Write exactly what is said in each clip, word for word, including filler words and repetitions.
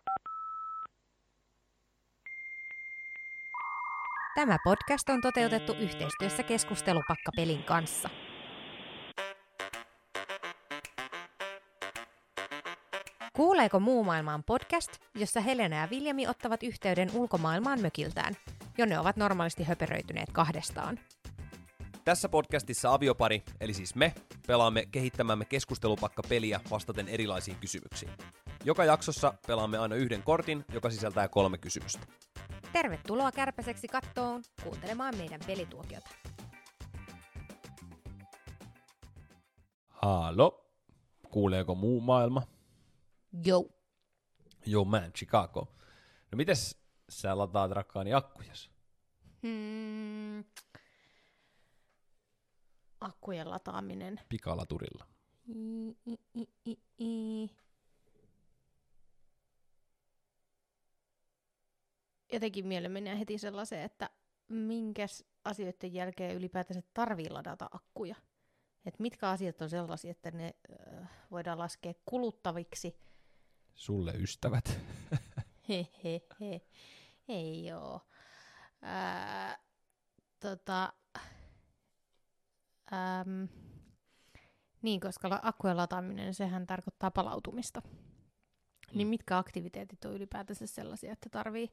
Tämä podcast on toteutettu yhteistyössä Keskustelupakka-pelin kanssa. Kuuleeko muu maailmaan podcast, jossa Helena ja Viljami ottavat yhteyden ulkomaailmaan mökiltään, jonne ovat normaalisti höperöityneet kahdestaan. Tässä podcastissa aviopari, eli siis me, pelaamme kehittämämme keskustelupakka-peliä vastaten erilaisiin kysymyksiin. Joka jaksossa pelaamme aina yhden kortin, joka sisältää kolme kysymystä. Tervetuloa Kärpäseksi kattoon kuuntelemaan meidän pelituokiota. Halo, kuuleeko muu maailma? Jou. Yo man, Chicago. No mites sä lataat rakkaani akkujas? Hmm. Akkujen lataaminen. Pikalaturilla. I, i, i, i, i. Jotenkin mieleen menee heti sellaiseen, että minkäs asioiden jälkeen ylipäätänsä tarvii ladata akkuja. Et mitkä asiat on sellaisia, että ne äh, voidaan laskea kuluttaviksi. Sulle ystävät. Hehehe. Ei oo. Ää, tota, äm, niin, koska akkujen lataaminen, sehän tarkoittaa palautumista. Mm. Niin mitkä aktiviteetit on ylipäätänsä sellaisia, että tarvii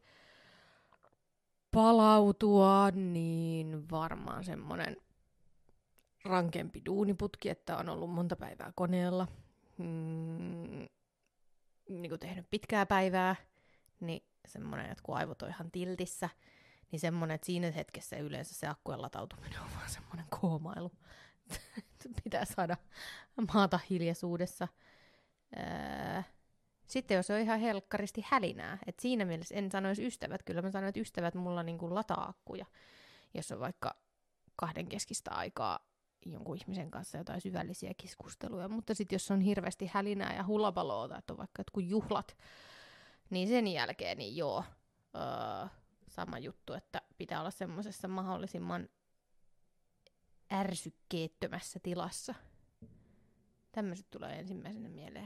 palautua, niin varmaan semmoinen rankempi duuniputki, että on ollut monta päivää koneella, mm, niin kuin tehnyt pitkää päivää, niin semmoinen, että kun aivot on ihan tiltissä, niin semmoinen, että siinä hetkessä yleensä se akkujen latautuminen on vaan semmoinen koomailu. Pitää saada maata hiljaisuudessa. Öö, Sitten jos on ihan helkkaristi hälinää, että siinä mielessä en sanoisi ystävät, kyllä mä sanoin, että ystävät mulla niinku lataa akkuja, jos on vaikka kahden keskistä aikaa jonkun ihmisen kanssa jotain syvällisiä keskusteluja, mutta sitten jos on hirveästi hälinää ja hullapaloa tai että on vaikka jotkut juhlat, niin sen jälkeen niin joo, öö, sama juttu, että pitää olla semmoisessa mahdollisimman ärsykkeettömässä tilassa. Tämmöiset tulee ensimmäisenä mieleen.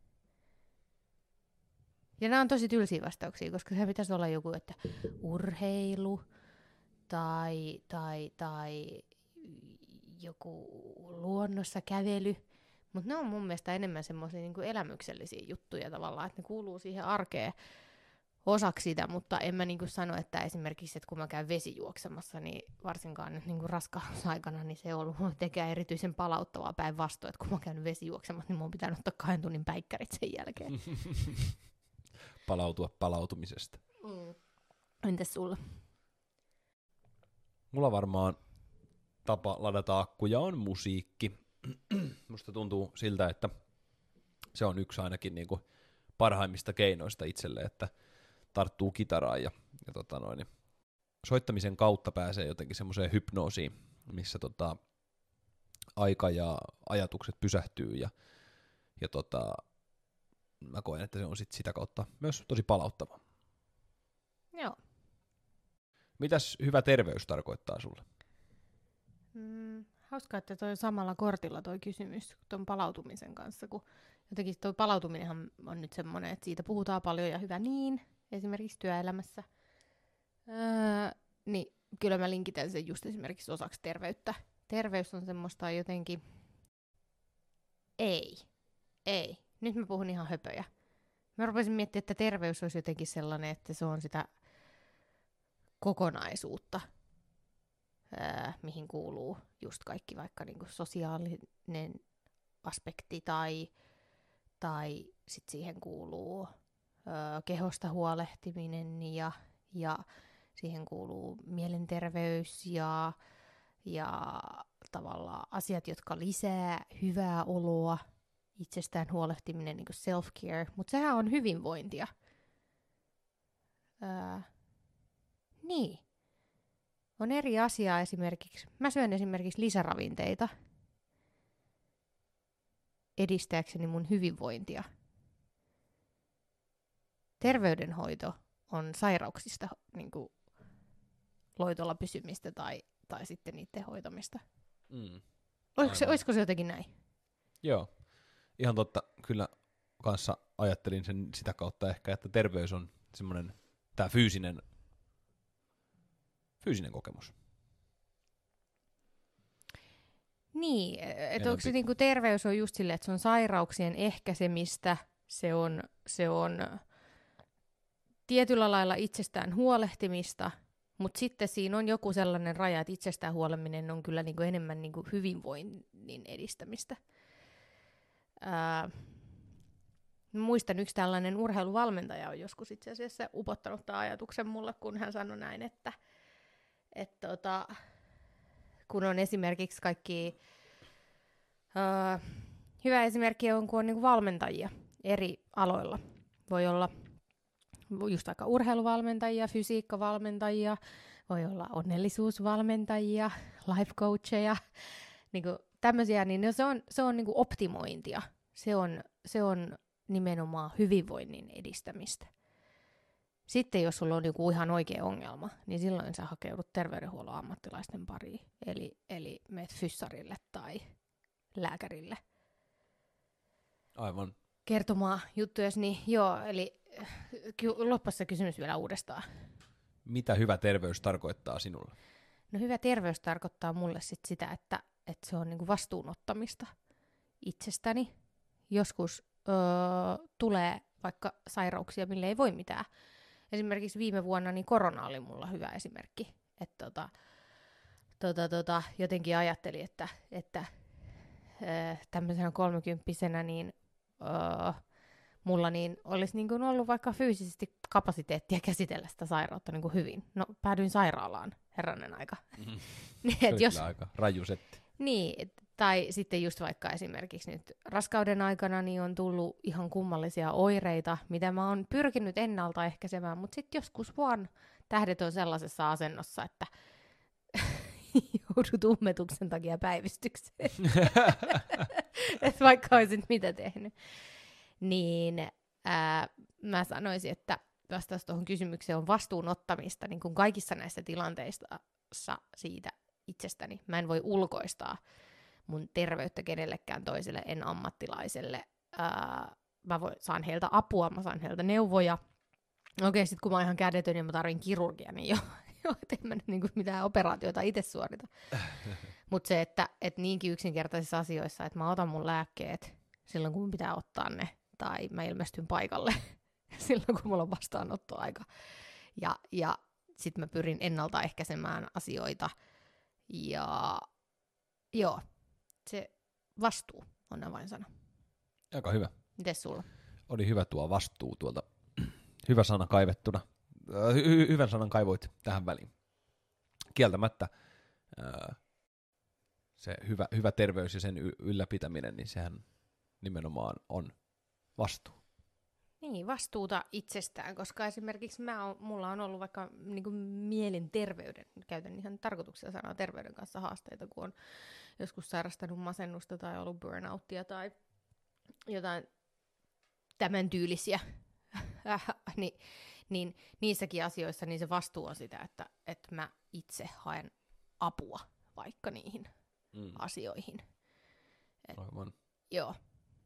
Ja nämä on tosi tylsiä vastauksia, koska se pitäisi olla joku, että urheilu tai, tai, tai joku luonnossa kävely. Mutta ne on mun mielestä enemmän semmoisia niinku elämyksellisiä juttuja tavallaan, että ne kuuluu siihen arkeen osaksi sitä, mutta en mä niinku sano, että esimerkiksi, että kun mä käyn vesijuoksemassa, niin varsinkaan nyt niinku raskausaikana, niin se on ollut mulle tekee erityisen palauttavaa päinvastoin, että kun mä käyn vesijuoksemassa, niin mun pitää ottaa kahden tunnin päikkärit sen jälkeen. Palautua palautumisesta. Mm. Entäs sulla? Mulla varmaan tapa ladata akkuja on musiikki. Musta tuntuu siltä, että se on yksi ainakin niinku parhaimmista keinoista itselle, että tarttuu kitaraan ja, ja tota noin, soittamisen kautta pääsee jotenkin semmoiseen hypnoosiin, missä tota, aika ja ajatukset pysähtyy ja, ja tota, mä koen, että se on sit sitä kautta myös tosi palauttava. Joo. Mitäs hyvä terveys tarkoittaa sulle? Mm, hauskaa, että toi samalla kortilla toi kysymys ton palautumisen kanssa, kun jotenkin toi palautuminenhan on nyt semmoinen, että siitä puhutaan paljon ja hyvä niin, esimerkiksi työelämässä. Öö, niin kyllä mä linkitän sen just esimerkiksi osaksi terveyttä. Terveys on semmoista jotenkin, ei, ei. Nyt mä puhun ihan höpöjä. Mä rupesin miettimään, että terveys olisi jotenkin sellainen, että se on sitä kokonaisuutta, ää, mihin kuuluu just kaikki vaikka niinku sosiaalinen aspekti tai, tai sit siihen kuuluu ää, kehosta huolehtiminen ja, ja siihen kuuluu mielenterveys ja, ja tavallaan asiat, jotka lisää hyvää oloa, itsestään huolehtiminen, niin kuin self-care, mutta sehän on hyvinvointia. Öö, niin. On eri asiaa esimerkiksi. Mä syön esimerkiksi lisäravinteita edistääkseni mun hyvinvointia. Terveydenhoito on sairauksista niin kuin loitolla pysymistä tai, tai sitten niiden hoitamista. Mm. Olisiko se, olisiko se jotenkin näin? Joo. Ihan totta, kyllä kanssa ajattelin sen sitä kautta ehkä, että terveys on semmoinen, tämä fyysinen, fyysinen kokemus. Niin, että Enempi. onko se niinku terveys on just silleen, että se on sairauksien ehkäisemistä, se on, se on tietyllä lailla itsestään huolehtimista, mutta sitten siinä on joku sellainen raja, että itsestään huoleminen on kyllä niinku enemmän niinku hyvinvoinnin edistämistä. Ää, muistan, yksi tällainen urheiluvalmentaja on joskus itse asiassa upottanut tämän ajatuksen mulle, kun hän sanoi näin, että et tota, kun on esimerkiksi kaikki, ää, hyvä esimerkki on, kun on niinku valmentajia eri aloilla. Voi olla just vaikka urheiluvalmentajia, fysiikkavalmentajia, voi olla onnellisuusvalmentajia, life coacheja, niinku tämmöisiä, niin se on, se on niinku optimointia. Se on, se on nimenomaan hyvinvoinnin edistämistä. Sitten jos sulla on joku ihan oikea ongelma, niin silloin sä hakeudut terveydenhuollon ammattilaisten pariin. Eli, eli meet fyssarille tai lääkärille. Aivan. Kertomaan juttuja, niin joo, eli loppuisi se kysymys vielä uudestaan. Mitä hyvä terveys tarkoittaa sinulle? No hyvä terveys tarkoittaa mulle sit sitä, että, että se on niinku vastuunottamista itsestäni. Joskus öö, tulee vaikka sairauksia, mille ei voi mitään. Esimerkiksi viime vuonna niin korona oli mulla hyvä esimerkki. Että tota, tota, tota, jotenkin ajattelin, että, että öö, tämmöisenä kolmekymppisenä niin öö, mulla niin olisi niin kuin ollut vaikka fyysisesti kapasiteettia käsitellä sitä sairautta niin kuin hyvin. No, päädyin sairaalaan, herranen aika. Mm-hmm. Se on jos... aika raju setti. Niin, tai sitten just vaikka esimerkiksi nyt raskauden aikana niin on tullut ihan kummallisia oireita, mitä mä oon pyrkinyt ennaltaehkäisemään, mutta sitten joskus vaan tähdet on sellaisessa asennossa, että joudut ummetuksen takia päivystykseen. Että vaikka olisit mitä tehnyt. Niin ää, mä sanoisin, että vastaus tuohon kysymykseen on vastuunottamista niin kuin kaikissa näissä tilanteissa siitä itsestäni. Mä en voi ulkoistaa mun terveyttä kenellekään toiselle, en ammattilaiselle. Ää, mä voin, saan heiltä apua, mä saan heiltä neuvoja. Okei, sit kun mä oon ihan kädetön ja mä tarvin kirurgia, niin jo, jo et en mä nyt niinku mitään operaatiota itse suorita. Mutta se, että et niinkin yksinkertaisissa asioissa, että mä otan mun lääkkeet silloin, kun mun pitää ottaa ne, tai mä ilmestyn paikalle silloin, kun mulla on vastaanottoaika. Ja, ja sit mä pyrin ennaltaehkäisemään asioita. Ja joo, se vastuu on avainsana. Aika hyvä. Mites sulla? Oli hyvä tuo vastuu tuolta. Hyvä sana kaivettuna. Hy- hyvän sanan kaivoit tähän väliin. Kieltämättä ää, se hyvä, hyvä terveys ja sen y- ylläpitäminen, niin sehän nimenomaan on vastuu. Niin, vastuuta itsestään, koska esimerkiksi mä on, mulla on ollut vaikka niin kuin mielenterveyden, käytän ihan tarkoituksella sanaa terveyden kanssa haasteita, kun on joskus sairastanut masennusta tai ollut burnouttia tai jotain tämän tyylisiä, niin, niin niissäkin asioissa niin se vastuu on sitä, että, että mä itse haen apua vaikka niihin mm. asioihin. Et, Aivan. Joo.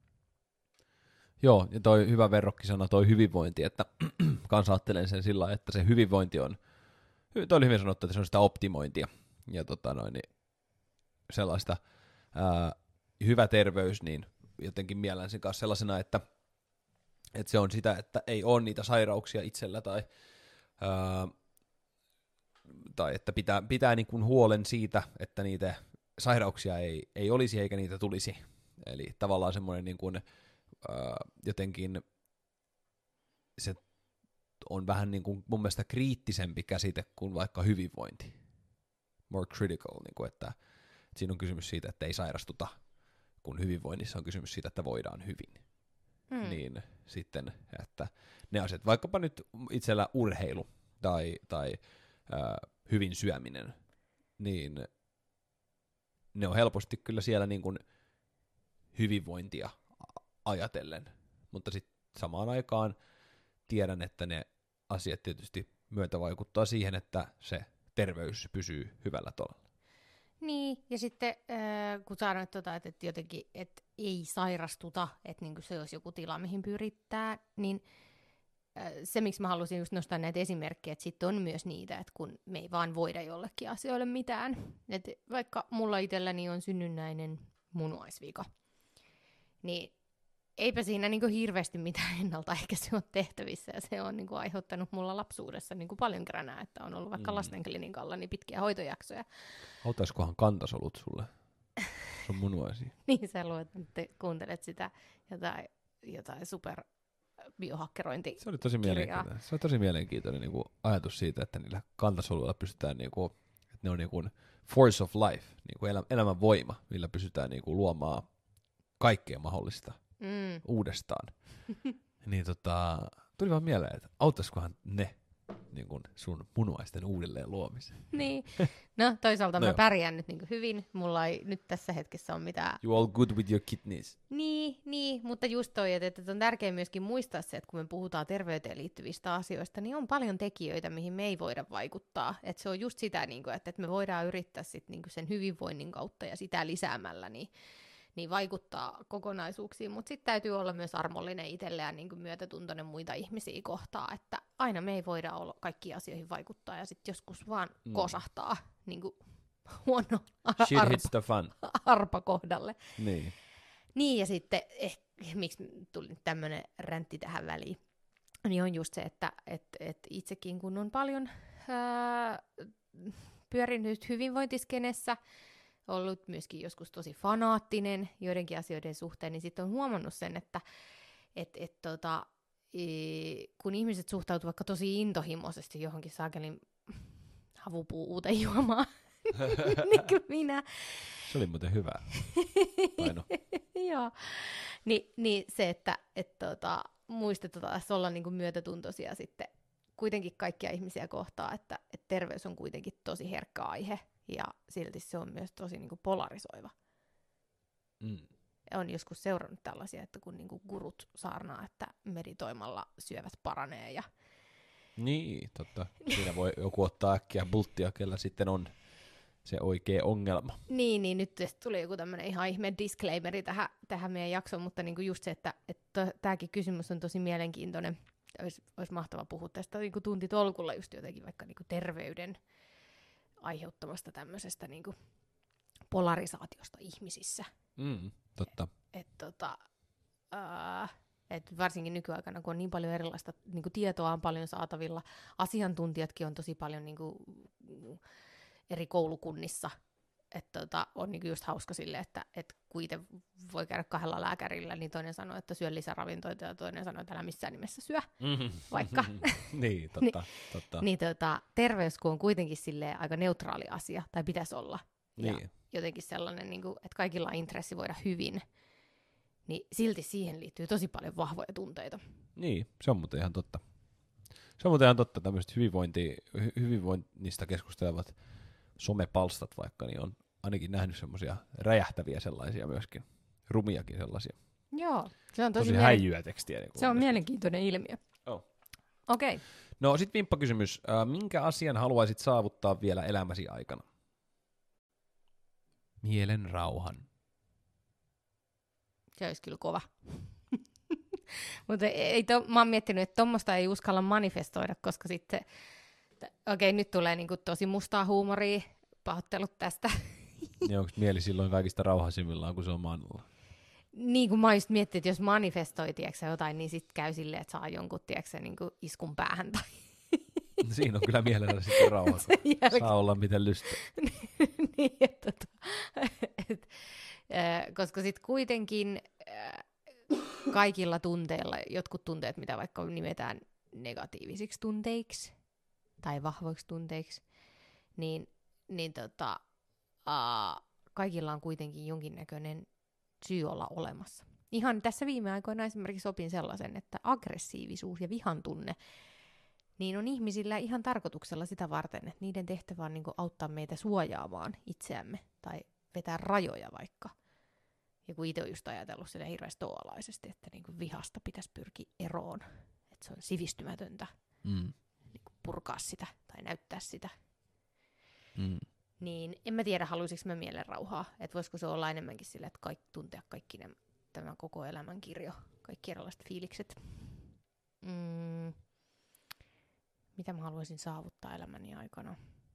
Joo, ja toi hyvä verrokkisana, toi hyvinvointi, että kans ajattelen sen sillä lailla, että se hyvinvointi on, toi oli hyvin sanottu, että se on sitä optimointia, ja tota noin, niin sellaista ää, hyvä terveys, niin jotenkin miellän sen kanssa sellaisena, että, että se on sitä, että ei ole niitä sairauksia itsellä, tai, ää, tai että pitää, pitää niin kuin huolen siitä, että niitä sairauksia ei, ei olisi eikä niitä tulisi, eli tavallaan semmoinen niin kuin Uh, jotenkin se on vähän niin kuin mun mielestä kriittisempi käsite kuin vaikka hyvinvointi. More critical, niin kuin että, että siinä on kysymys siitä, että ei sairastuta, kun hyvinvoinnissa on kysymys siitä, että voidaan hyvin. Mm. Niin sitten, että ne asiat, vaikkapa nyt itsellä urheilu tai, tai uh, hyvin syöminen, niin ne on helposti kyllä siellä niin kuin hyvinvointia ajatellen, mutta sitten samaan aikaan tiedän, että ne asiat tietysti myötä vaikuttaa siihen, että se terveys pysyy hyvällä tolalla. Niin, ja sitten äh, kun sanoit, tota, että, että jotenkin että ei sairastuta, että niin se olisi joku tila, mihin pyrittää, niin äh, se, miksi mä halusin just nostaa näitä esimerkkejä, että sitten on myös niitä, että kun me ei vaan voida jollekin asioille mitään. Et vaikka mulla itselläni on synnynnäinen munuaisvika, niin eipä siinä niinku hirveästi mitään ennaltaehkäisyä ole tehtävissä, ja se on niinku aiheuttanut mulla lapsuudessa niinku paljon kränää, että on ollut vaikka mm. lastenklinikalla niin pitkiä hoitojaksoja. Autaiskohan kantasolut sulle? Se on munuaisia. Niin sä luet, että kuuntelet sitä jotain, jotain super biohakkerointikirjaa. Se oli tosi mielenkiintoinen. Se on tosi mielenkiintoinen niin kuin ajatus siitä, että niillä kantasoluilla pystytään, niin kuin, että ne on niin kuin force of life, niin kuin elä, elämän voima, millä pystytään niin kuin luomaan kaikkea mahdollista mm. uudestaan. Niin tota, tuli vaan mieleen, että auttaisikohan ne niin kuin sun munuaisten uudelleen luomiseen. Niin. No toisaalta no mä jo. pärjään nyt niin kuin hyvin. Mulla ei nyt tässä hetkessä ole mitään. You all good with your kidneys. Niin, niin, mutta just toi, että, että on tärkeää myöskin muistaa se, että kun me puhutaan terveyteen liittyvistä asioista, niin on paljon tekijöitä, mihin me ei voida vaikuttaa. Että se on just sitä, niin kuin, että, että me voidaan yrittää sit, niin kuin sen hyvinvoinnin kautta ja sitä lisäämällä, niin niin vaikuttaa kokonaisuuksiin, mutta sitten täytyy olla myös armollinen itselleen niin kuin myötätuntoinen muita ihmisiä kohtaan, että aina me ei voida olla kaikkiin asioihin vaikuttaa, ja sitten joskus vaan mm. kosahtaa niin kuin huono ar- Shit arpa, hits the fan. arpa kohdalle. Niin. Niin, ja sitten, eh, miksi tuli nyt tämmöinen räntti tähän väliin, niin on just se, että et, et itsekin kun on paljon ää, pyörinyt hyvinvointiskenessä, ollut myöskin joskus tosi fanaattinen joidenkin asioiden suhteen, niin sitten on huomannut sen, että et, et, tota, e, kun ihmiset suhtautuvat vaikka tosi intohimoisesti johonkin saakelin havupuu uuteen juomaan, niin kuin minä. Se oli muuten hyvä. Paino. Joo. Ni, niin se, että et, tota, muistetaan olla niinku myötätuntoisia sitten kuitenkin kaikkia ihmisiä kohtaa, että et terveys on kuitenkin tosi herkkä aihe. Ja silti se on myös tosi niin kuin polarisoiva. Mm. On joskus seurannut tällaisia, että kun niin kuin gurut saarnaa, että meditoimalla syövät paranee. Ja niin, totta. Siinä voi joku ottaa äkkiä bulttia, kellä sitten on se oikea ongelma. Niin, niin nyt tuli joku tämmöinen ihan ihme disclaimeri tähän, tähän meidän jaksoon, mutta niin kuin just se, että, että tämäkin kysymys on tosi mielenkiintoinen. Olisi, olisi mahtava puhua tästä niin kuin tuntitolkulla just jotenkin vaikka niin kuin terveyden aiheuttamasta tämmöisestä niin kuin polarisaatiosta ihmisissä. Mm, totta. Et, et, tota, äh, et varsinkin nykyaikana, kun on niin paljon erilaista niin kuin tietoa on paljon saatavilla, asiantuntijatkin on tosi paljon niin kuin, eri koulukunnissa. Et, tota, on niin kuin just hauska silleen, että et kun itse voi käydä kahdella lääkärillä, niin toinen sanoo, että syö lisäravintoita ja toinen sanoo, että älä missään nimessä syö, mm-hmm. vaikka. niin, totta. Ni, totta. niin tota, terveys kun on kuitenkin silleen aika neutraali asia, tai pitäisi olla. Niin. Ja jotenkin sellainen, niin kuin, että kaikilla on intressi voida hyvin, niin silti siihen liittyy tosi paljon vahvoja tunteita. Niin, se on muuten ihan totta. Se on muuten ihan totta, tämmöiset hyvinvointi, hy- hyvinvoinnista keskustelevat somepalstat vaikka, niin on ainakin nähnyt semmoisia räjähtäviä sellaisia myöskin, rumiakin sellaisia. Joo, se on tosi, tosi mielen... häijyä tekstiä. Niin se on mielenkiintoinen ilmiö. Oh. Okei. Okay. No sit vimppakysymys, äh, minkä asian haluaisit saavuttaa vielä elämäsi aikana? Mielen rauhan. Se olisi kyllä kova. Mutta ei to, mä oon miettinyt, että tommoista ei uskalla manifestoida, koska sitten, okei, okay, nyt tulee niinku tosi mustaa huumoria, pahoittelut tästä. Niin onko mieli silloin kaikista rauhaisimmillaan, kun se on maanalla? Niin kuin mä just miettinyt, että jos manifestoi tiiäksä, jotain, niin sitten käy silleen, että saa jonkun tiiäksä, niin kuin iskun päähän. Tai... Siinä on kyllä mielellä sitten rauha, saa olla miten lystää. niin, että, et, äh, koska sitten kuitenkin äh, kaikilla tunteilla, jotkut tunteet, mitä vaikka nimetään negatiivisiksi tunteiksi tai vahvoiksi tunteiksi, niin, niin tota, uh, kaikilla on kuitenkin jonkinnäköinen syy olla olemassa. Ihan tässä viime aikoina esimerkiksi opin sellaisen, että aggressiivisuus ja vihan tunne, niin on ihmisillä ihan tarkoituksella sitä varten, että niiden tehtävä on niin kuin auttaa meitä suojaamaan itseämme tai vetää rajoja vaikka. Ja kun itse on just ajatellut sitä hirveän stoalaisesti, että niin kuin vihasta pitäisi pyrkiä eroon, että se on sivistymätöntä mm. niin kuin purkaa sitä tai näyttää sitä. Mm. Niin en mä tiedä, haluaisinko mä mielen rauhaa. Että voisiko se olla enemmänkin sillä, että kaikki, tuntea kaikki ne, tämä koko elämän kirjo, kaikki erilaiset fiilikset. Mm. Mitä mä haluaisin saavuttaa elämäni aikana?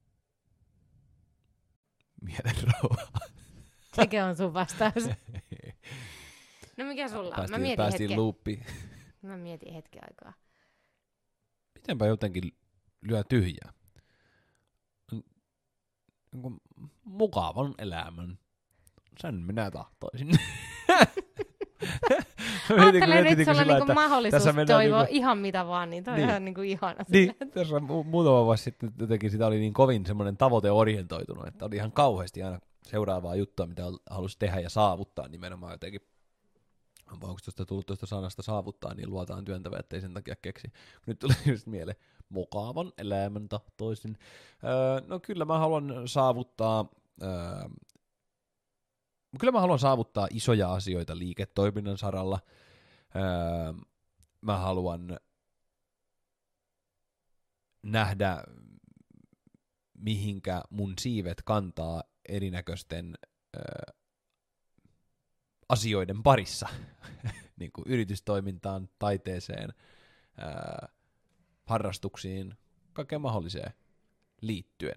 Mielen rauhaa. Sekin on sun vastaus. No mikä sulla on? Mä mietin päästiin hetken. loopiin. Mä mietin hetken aikaa. Mitenpä jotenkin lyö tyhjää? Niin mukavan elämän. Sen minä tahtoisin. Ajattelen, että sulla on niinku että mahdollisuus toivoa niinku ihan mitä vaan, niin toi niin. on ihan niinku ihana. Niin, tässä mu- muutama vuosi sitten jotenkin sitä oli niin kovin semmoinen tavoiteorientoitunut, että oli ihan kauheasti aina seuraavaa juttua, mitä halusi tehdä ja saavuttaa nimenomaan jotenkin. Onko tuosta tullut tuosta sanasta saavuttaa, niin luotaan työntävä, ettei sen takia keksi. Nyt tuli just mieleen, mukavan elämän tahtoisin. Öö, no kyllä mä haluan saavuttaa, öö, kyllä mä haluan saavuttaa isoja asioita liiketoiminnan saralla. Öö, mä haluan nähdä, mihinkä mun siivet kantaa erinäköisten öö, asioiden parissa, niin kuin yritystoimintaan, taiteeseen, ää, harrastuksiin, kaikkeen mahdolliseen liittyen.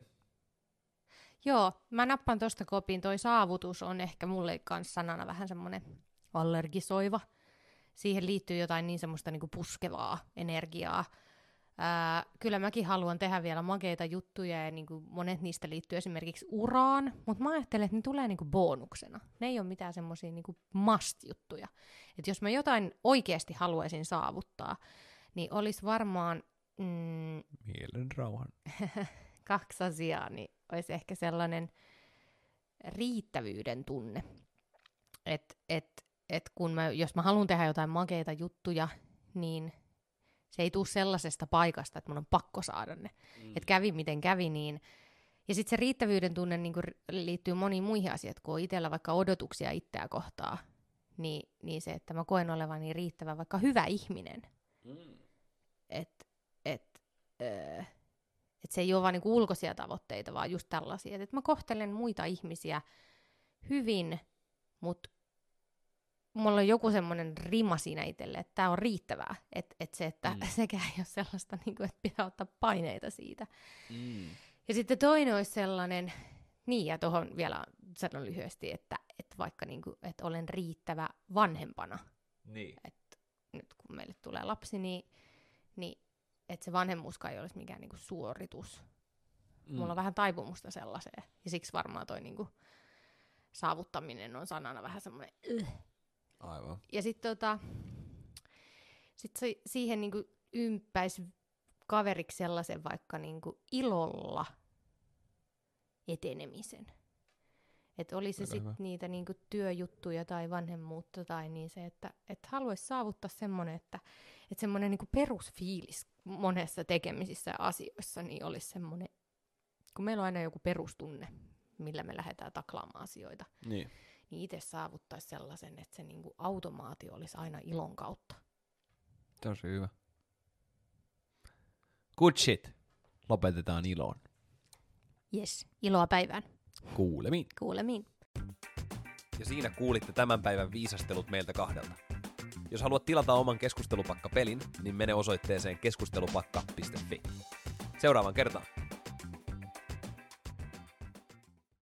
Joo, mä nappan tosta kopin. Toi saavutus on ehkä mulle kans sanana vähän semmonen allergisoiva. Siihen liittyy jotain niin semmoista niinku puskevaa energiaa. Ää, kyllä mäkin haluan tehdä vielä makeita juttuja ja niinku monet niistä liittyy esimerkiksi uraan, mutta mä ajattelen, että ne tulee niinku bonuksena. Ne ei ole mitään semmoisia niinku must-juttuja. Et jos mä jotain oikeasti haluaisin saavuttaa, niin olisi varmaan mm, Mielen rauhan. kaksi asiaa, niin olisi ehkä sellainen riittävyyden tunne. Että et, et kun mä, jos mä haluan tehdä jotain makeita juttuja, niin se ei tule sellaisesta paikasta, että mun on pakko saada ne. Mm. Että kävi miten kävi, niin... Ja sitten se riittävyyden tunne niin liittyy moniin muihin asioihin, kun on itsellä vaikka odotuksia itseä kohtaa, niin, niin se, että mä koen olevani riittävä, vaikka hyvä ihminen. Mm. Että et, öö, et se ei ole vaan niinku ulkoisia tavoitteita, vaan just tällaisia. Että et mä kohtelen muita ihmisiä hyvin, mutta mulla on joku semmoinen rima siinä itselle, että tää on riittävää. Että et se, että mm. sekään ei ole sellaista, niinku, että pitää ottaa paineita siitä. Mm. Ja sitten toinen olisi sellainen, niin ja tuohon vielä sanon lyhyesti, että, että vaikka niinku, että olen riittävä vanhempana. Niin. Että nyt kun meille tulee lapsi, niin, niin että se vanhemmuuskaan ei olisi mikään niinku suoritus. Mm. Mulla on vähän taipumusta sellaiseen. Ja siksi varmaan toi niinku saavuttaminen on sanana vähän semmoinen... Yh. Aivan. Ja sitten tota, sit se, siihen niinku ympäisi kaveriksi sellaisen vaikka niinku ilolla etenemisen. Että oli se sitten niitä niinku työjuttuja tai vanhemmuutta tai niin se, että et haluaisi saavuttaa semmoinen, että et semmoinen niinku perusfiilis monessa tekemisissä ja asioissa niin olisi semmoinen, kun meillä on aina joku perustunne, millä me lähdetään taklaamaan asioita. Niin. Niin itse saavuttaisi sellaisen, että se niinku automaatio olisi aina ilon kautta. Tosi hyvä. Good shit. Lopetetaan iloon. Yes, iloa päivään. Kuulemiin. Kuulemiin. Ja siinä kuulitte tämän päivän viisastelut meiltä kahdelta. Jos haluat tilata oman keskustelupakka-pelin, niin mene osoitteeseen keskustelupakka piste fi. Seuraavan kertaan.